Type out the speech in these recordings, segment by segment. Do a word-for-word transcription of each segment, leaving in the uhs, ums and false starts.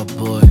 boy.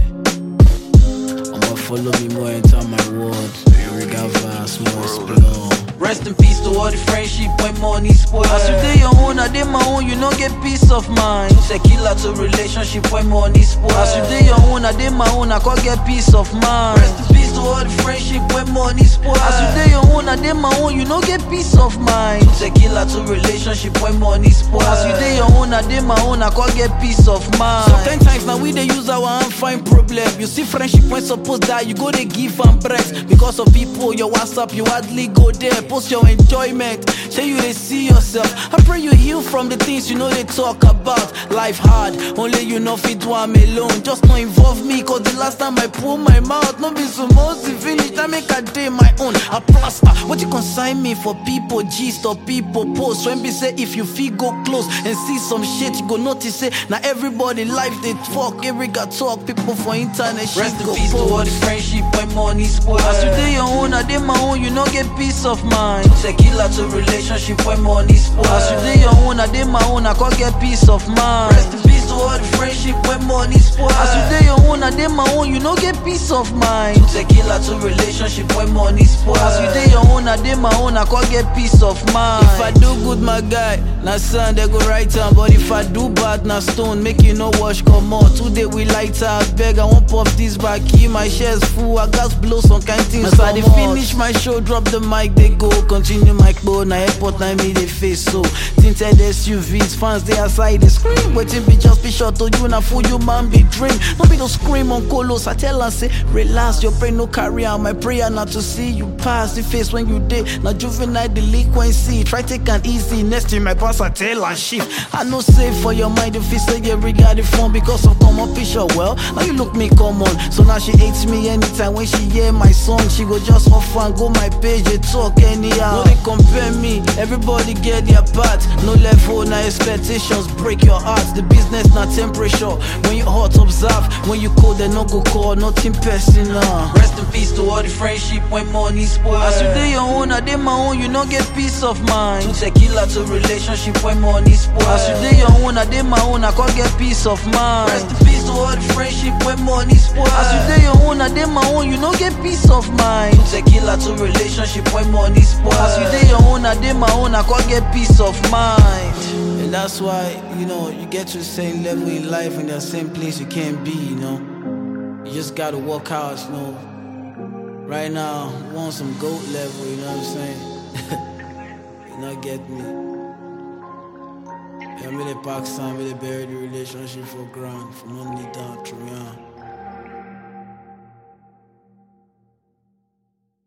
I'ma follow me more enter my world. Regava, small explore. Rest in peace to all the friendship when money spoil. As you dey your own, I dey my own, you no get peace of mind. Tequila to relationship when money spoil. As you dey your own, I dey my own, I can't get peace of mind. Rest in peace to all the friendship when money spoil. As you dey your own, I dey my own, you no get peace of mind. Tequila to relationship when money spoil. As you dey your own, I dey my own, I can't get peace of mind. So ten times now we dey use our hand find problem. You see friendship when supposed die, you go dey give and breath. Because of people, your WhatsApp, you hardly go there. Post your enjoyment, say you dey see yourself. I pray you heal from the things you know they talk about. Life hard, only you know fit do am alone. Just don't involve me, cause the last time I pull my mouth, no be so much village, I make a day my own. I plaster, what you consign me for people, gist or people post. When be say if you feel go close and see some shit, you go notice say now everybody life they talk, every got talk, people for internet shit. Rest in go peace to all the friendship when money spoil. As you dey your own, I dey my own, you no get peace of mind. Tequila to relationship when money spoil. As you dey your own, I dey my own, I can't get peace of mind. Rest in peace to all the friendship when money spoil. As you dey your own, I dey my own, you no get peace of mind. Tequila to relationship when money spoil. As you dey your own, I dey my own, I can't get peace of mind. If I do good, my guy, na sand they go right on. But if I do bad, na stone, make you no wash come on. Today we light out, beg I won't pop this back here. My shares full, I got blow some kind things. As I dey finish my show, drop the mic, they go. Continue my bow, na airport, na me they face so. Tinted S U Vs, fans they outside they scream. Waiting be just be short to you, na for you man be dream. Don't be no scream on colos. I tell her say, relax, your brain no carry on. My prayer not to see you pass the face when you did. Now juvenile delinquency, try take an easy. Next thing my boss I tell her shift. I no safe for your mind if you say you regard the phone because of common picture. Well, now you look me common. So now she hates me anytime when she hear my song. She go just off and go my page, they talk anyhow. No they compare me, everybody get their part. No level, na expectations break your heart. The business not temperature. When you hot observe, when you cold they no go call, nothing personal. Rest in peace to all the friendship when money spoil. As you dey your own, I dey my own, you no get peace of mind. Tequila to relationship when money spoil. As you dey your own, I dey my own, I can't get peace of mind. Rest in peace to all the friendship when money spoil. As you dey your own, I dey my own, you no get peace of mind. Tequila to relationship when money spoil. As you dey your own, I dey my own, I can't get peace of mind. And that's why, you know, you get to the same level in life and the same place you can't be, you know. You just gotta work out, you know. Right now, I want some goat level, you know what I'm saying? You not get me. I'm really Pakistan, really bury the relationship for ground, from only down.